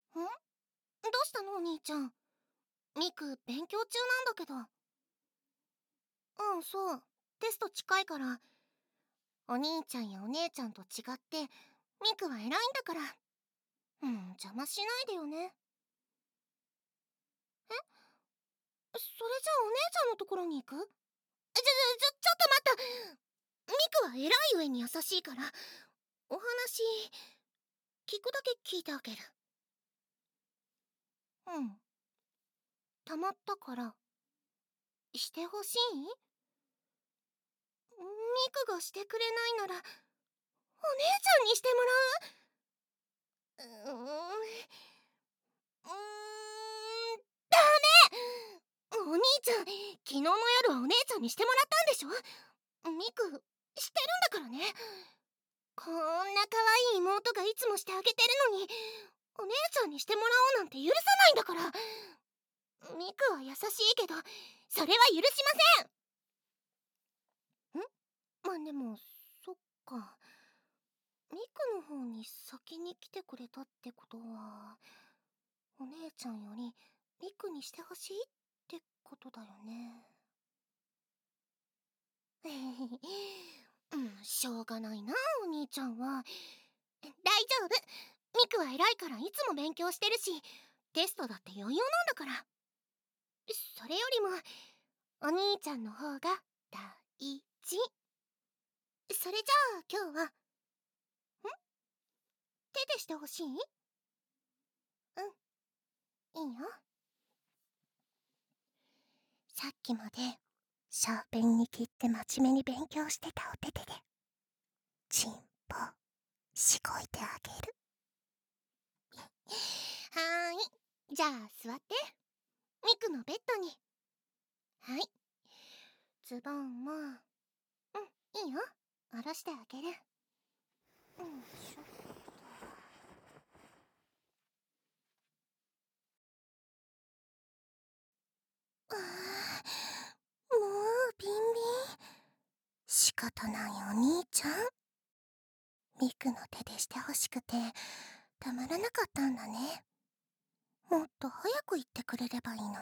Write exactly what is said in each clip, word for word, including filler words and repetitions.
どうしたのお兄ちゃん。ミク勉強中なんだけど。うん、そう。テスト近いから。お兄ちゃんやお姉ちゃんと違ってミクは偉いんだから。うん、邪魔しないでよね。え、それじゃあお姉ちゃんのところに行く？ちょ、ちょ、ちょ、ちょっと待った。ミクは偉い上に優しいから、お話聞くだけ聞いてあげる。うん。たまったからしてほしい？ミクがしてくれないならお姉ちゃんにしてもらう。うーんうーんダメ。お兄ちゃん、昨日の夜はお姉ちゃんにしてもらったんでしょ。ミクしてるんだからね。こんな可愛い妹がいつもしてあげてるのにお姉ちゃんにしてもらおうなんて許さないんだから。ミクは優しいけどそれは許しません。ん？まあでもそっか、ミクの方に先に来てくれたってことはお姉ちゃんよりミクにしてほしいってことだよね。うん、しょうがないなお兄ちゃんは。大丈夫、ミクは偉いからいつも勉強してるしテストだって余裕なんだから。それよりもお兄ちゃんの方が大事。それじゃあ今日はん手でしてほしい？うん、いいよ。さっきまでシャーペンに切って真面目に勉強してたお手手でチンポしごいてあげる。はーい、じゃあ座って。ミクのベッドに。はい、ズボンもうんいいよ、下ろしてあげる。うんしょ。あーもうビンビン。仕方ないお兄ちゃん。ミクの手でしてほしくてたまらなかったんだね。もっと早く言ってくれればいいのに。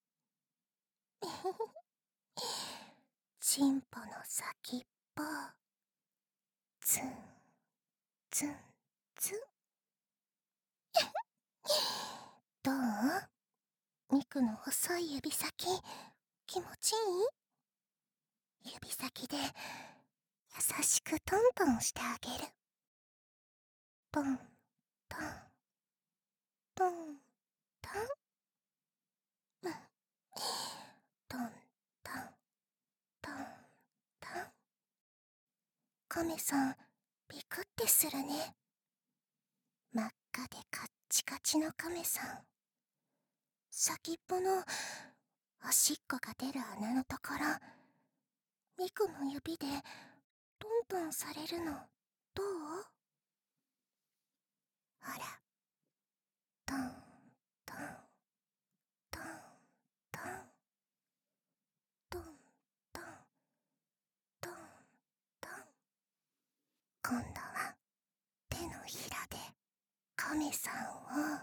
チンポの先っぽツンツンツン。どう？ミクの細い指先気持ちいい？指先で優しくトントンしてあげる。トントントントン、うん、トントントントン。カメさんビクってするね。真っ赤でカッチカチのカメさん、先っぽのおしっこが出る穴のところミクの指でトントンされるのどう？ほら、トントントントントントントントン。今度は手のひらでカメさんを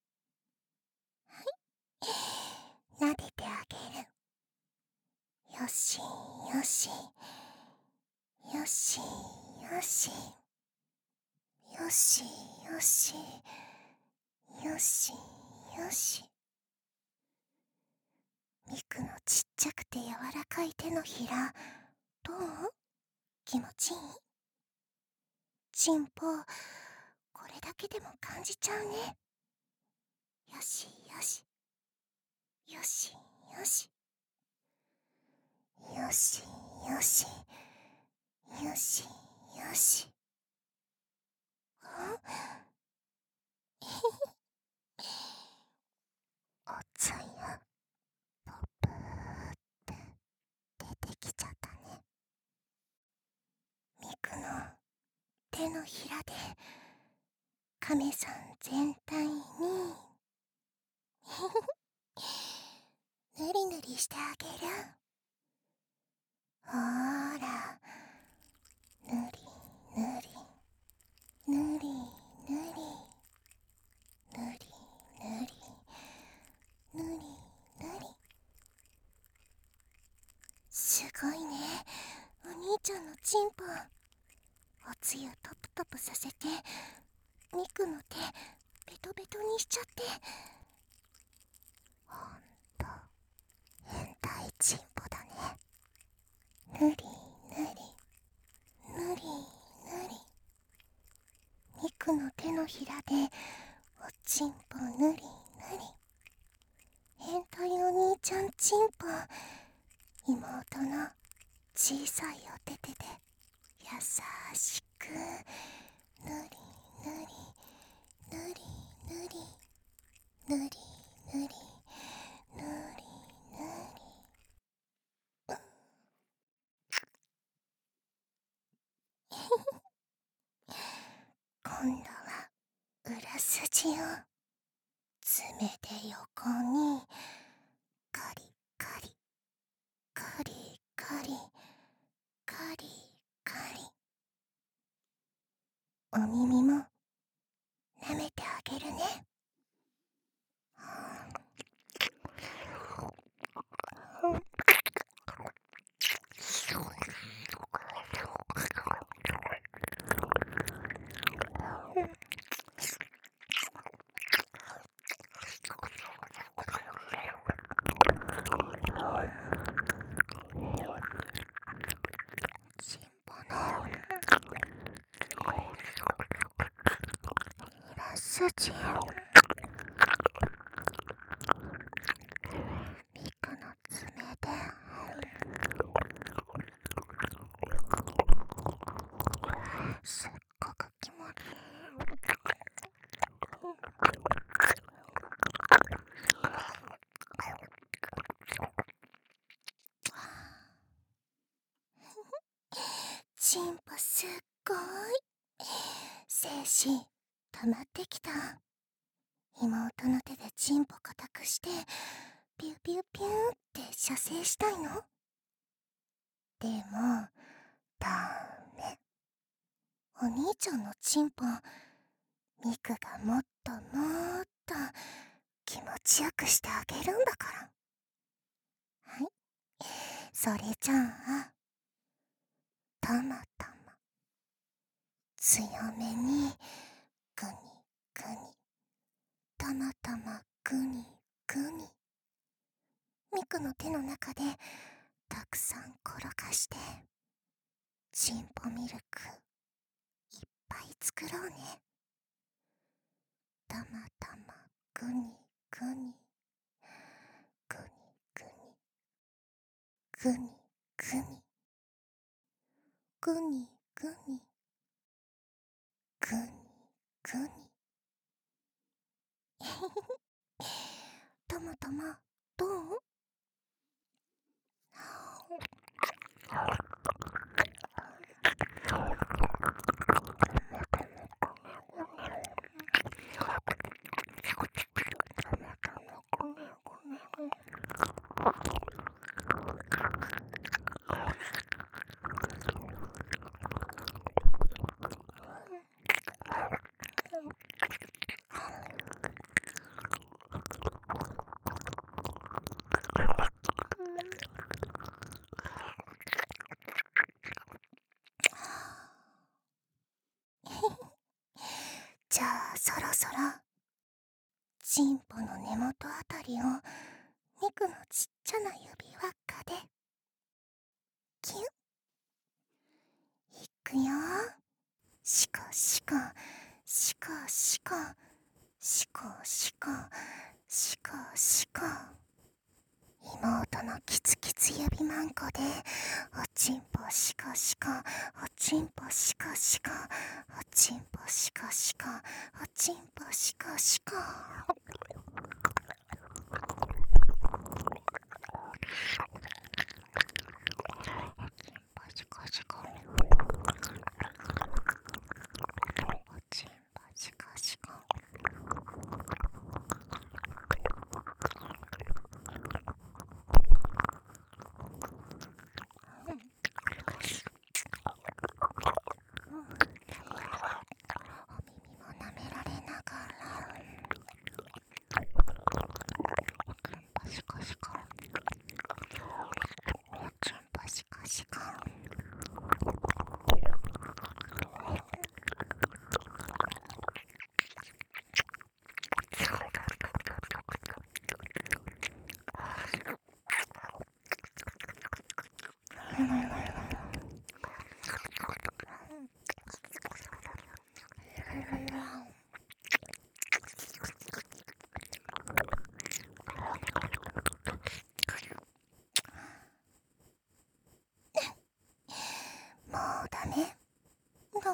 撫でてあげる。よしよしよしよしよしよしよしよし。ミクのちっちゃくて柔らかい手のひらどう？気持ちいい？チンポこれだけでも感じちゃうね。よしよしよしよしよしよしよしよし。あおつゆポプーって出てきちゃったね。ミクの手のひらでカメさん全体にぬりぬりしてあげる。ほーら、ぬりぬりぬりぬりぬりつゆトプトプさせてミクの手ベトベトにしちゃって、ほんと変態チンポだね。ぬりぬりぬりぬり、ミクの手のひらでおちんぽぬりぬり、変態お兄ちゃんチンポ、妹の小さいお手手で優しくぬりぬりぬりぬりぬりぬりぬりぬり。今度は裏筋を爪で横にカリカリカリカリカリカリ、お耳も舐めてあげるね。チンポの裏筋をミクの爪ですっごく気持ちいい。チンポすっごい精子溜まってきた。妹の手でチンポ固くしてピューピューピューって射精したいの？でもダメ。お兄ちゃんのチンポミクがもっともっと気持ちよくしてあげるんだから。はい、それじゃあたまたま強めにグニグニ、たまたまグニグニ、ミクの手の中でたくさん転がしてチンポミルクいっぱい作ろうね。たまたまグニグニグニグニグニグニグニグニグニグニたまたまどう？じゃあそろそろチンポの根元あたりをミクのちっちゃな指輪っかでキュッ、いくよ。シコシコシコシコシコシコシコシコ、妹のキツキツ指マンコでおちんぽシコシコ、おちんぽシコシコ、おちんぽシコシコ、おちんぽシコシコ。お耳も舐められながら